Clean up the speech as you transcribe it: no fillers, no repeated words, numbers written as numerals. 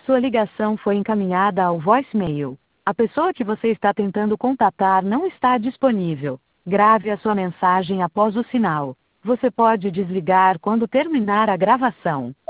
Sua ligação foi encaminhada ao voicemail. A pessoa que você está tentando contatar não está disponível. Grave a sua mensagem após o sinal. Você pode desligar quando terminar a gravação.